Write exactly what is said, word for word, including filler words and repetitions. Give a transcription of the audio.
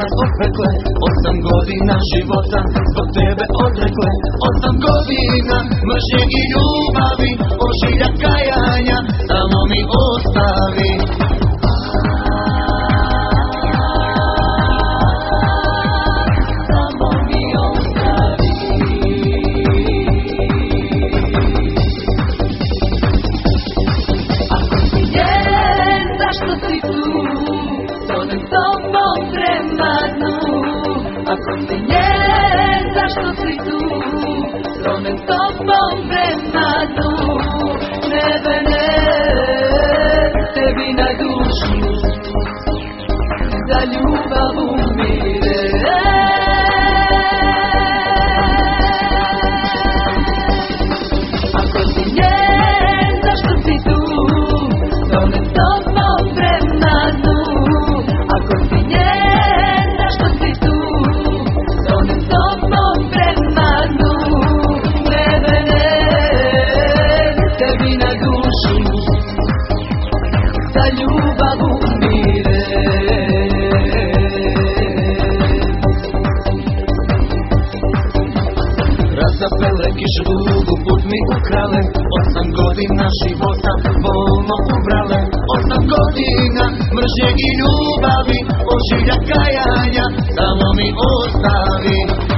nas opekle, osam godina života zbog tebe odrekle. Osam godina mržnje i ljubavi, ožilja kajanja, samo mi ostavi. Ako si njen, zašto si tu? Tronem topom prema dnu. Nebe ne, tebi na dušu, za ljubav umire. Ako si njen, zašto si tu? Tronem topom prema dnu. Ako si njen, zašto si tu? Za ljubav umire. Razapele kiše dugu, put mi ukrale, osam godina života bolno ubrale. Osam godina mržnje i ljubavi, ožilja kajanja, samo mi ostavi.